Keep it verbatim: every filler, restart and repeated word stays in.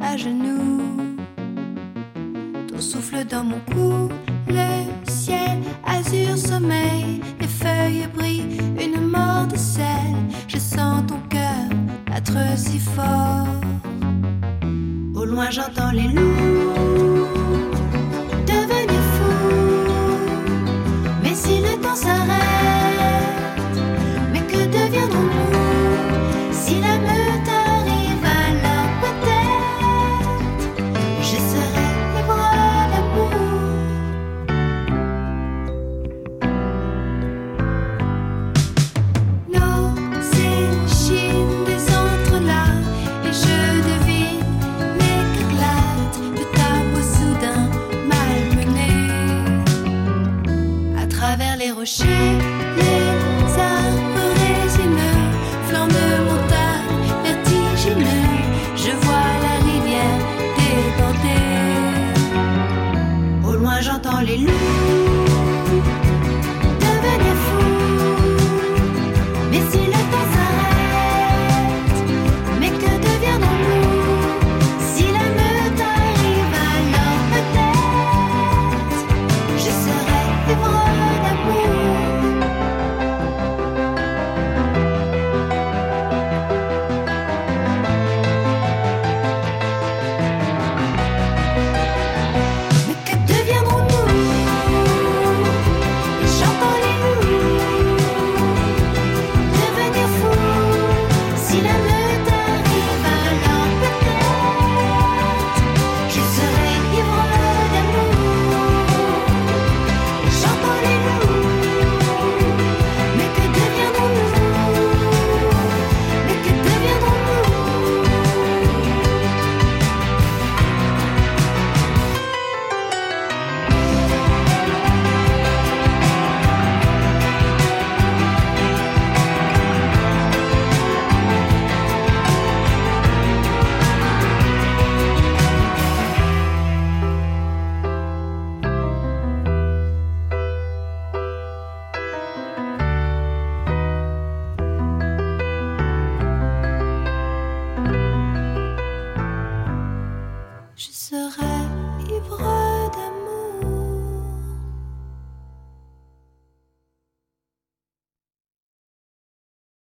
à genoux. Ton souffle dans mon cou, le ciel azur sommeil, les feuilles brillent, une mort de sel. Je sens ton cœur battre si fort. Au loin j'entends les loups